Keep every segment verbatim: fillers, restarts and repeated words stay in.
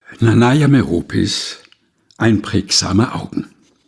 Nanaya Meropis, einprägsame Augen.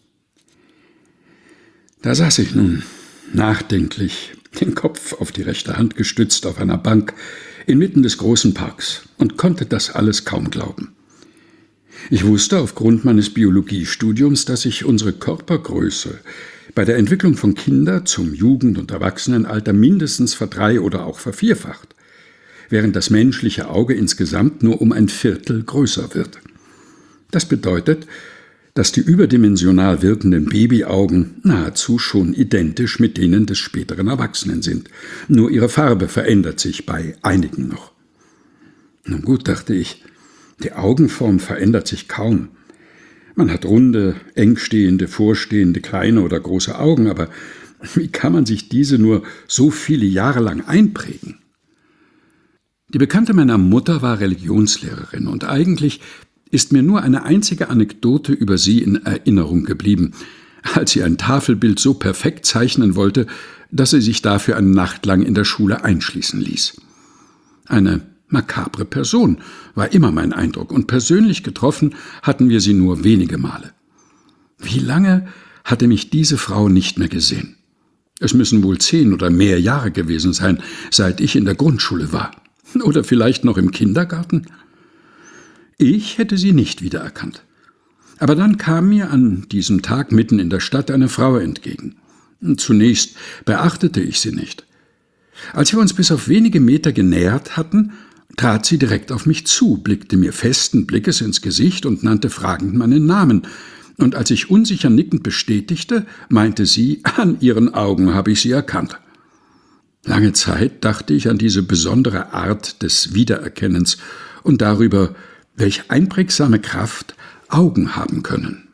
Da saß ich nun, nachdenklich, den Kopf auf die rechte Hand gestützt auf einer Bank, inmitten des großen Parks und konnte das alles kaum glauben. Ich wusste aufgrund meines Biologiestudiums, dass sich unsere Körpergröße bei der Entwicklung von Kinder zum Jugend- und Erwachsenenalter mindestens verdrei- oder auch vervierfacht, während das menschliche Auge insgesamt nur um ein Viertel größer wird. Das bedeutet, dass die überdimensional wirkenden Babyaugen nahezu schon identisch mit denen des späteren Erwachsenen sind. Nur ihre Farbe verändert sich bei einigen noch. Nun gut, dachte ich, die Augenform verändert sich kaum. Man hat runde, engstehende, vorstehende, kleine oder große Augen, aber wie kann man sich diese nur so viele Jahre lang einprägen? Die Bekannte meiner Mutter war Religionslehrerin und eigentlich ist mir nur eine einzige Anekdote über sie in Erinnerung geblieben, als sie ein Tafelbild so perfekt zeichnen wollte, dass sie sich dafür eine Nacht lang in der Schule einschließen ließ. Eine makabre Person war immer mein Eindruck, und persönlich getroffen hatten wir sie nur wenige Male. Wie lange hatte mich diese Frau nicht mehr gesehen? Es müssen wohl zehn oder mehr Jahre gewesen sein, seit ich in der Grundschule war. Oder vielleicht noch im Kindergarten? Ich hätte sie nicht wiedererkannt. Aber dann kam mir an diesem Tag mitten in der Stadt eine Frau entgegen. Zunächst beachtete ich sie nicht. Als wir uns bis auf wenige Meter genähert hatten, trat sie direkt auf mich zu, blickte mir festen Blickes ins Gesicht und nannte fragend meinen Namen. Und als ich unsicher nickend bestätigte, meinte sie, an ihren Augen habe ich sie erkannt. Lange Zeit dachte ich an diese besondere Art des Wiedererkennens und darüber, welche einprägsame Kraft Augen haben können.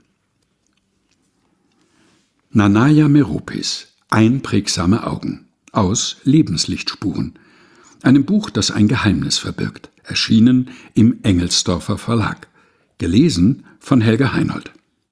Nanaya Meropis, einprägsame Augen, aus Lebenslichtspuren, einem Buch, das ein Geheimnis verbirgt, erschienen im Engelsdorfer Verlag, gelesen von Helga Heinold.